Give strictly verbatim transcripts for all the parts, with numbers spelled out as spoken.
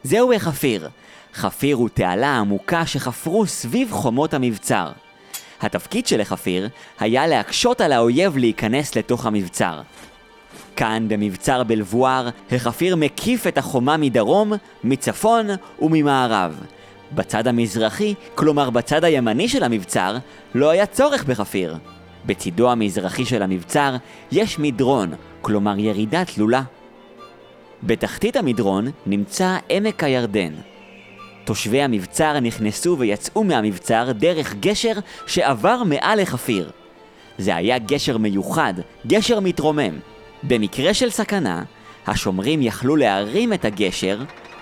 זהו החפיר. חפיר הוא תעלה עמוקה שחפרו סביב חומות המבצר. התפקיד של החפיר היה להקשות על האויב להיכנס לתוך המבצר. כאן במבצר בלבואר, החפיר מקיף את החומה מדרום, מצפון וממערב. בצד המזרחי, כלומר בצד הימני של המבצר, לא היה צורך בחפיר. בצידו המזרחי של המבצר יש מדרון, כלומר ירידה תלולה. בתחתית המדרון נמצא עמק הירדן. תושבי המבצר נכנסו ויצאו מהמבצר דרך גשר שעבר מעל החפיר. זה היה גשר מיוחד, גשר מתרומם. במקרה של סכנה, השומרים יכלו להרים את הגשר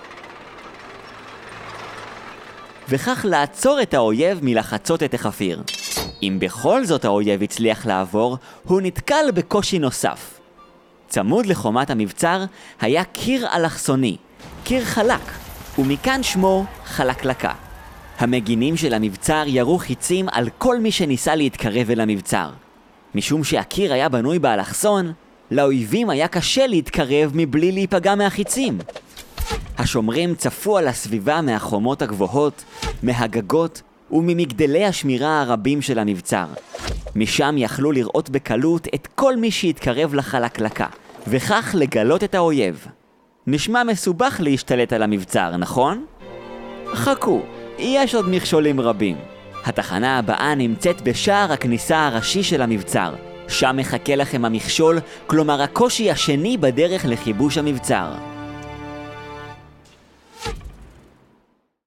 וכך לעצור את האויב מלחצות את החפיר. אם בכל זאת האויב הצליח לעבור, הוא נתקל בקושי נוסף. צמוד לחומת המבצר היה קיר אלכסוני, קיר חלק, ומכאן שמו חלקלקה. המגינים של המבצר ירו חיצים על כל מי שניסה להתקרב אל המבצר. משום שהקיר היה בנוי באלכסון, לאויבים היה קשה להתקרב מבלי להיפגע מהחיצים. השומרים צפו על הסביבה מהחומות הגבוהות, מהגגות וממגדלי השמירה הרבים של המבצר. משם יכלו לראות בקלות את כל מי שהתקרב לחלקלקה, וכך לגלות את האויב. נשמע מסובך להשתלט על המבצר, נכון? חכו, יש עוד מכשולים רבים. התחנה הבאה נמצאת בשער הכניסה הראשי של המבצר. שם מחכה לכם המכשול, כלומר הקושי השני בדרך לכיבוש המבצר.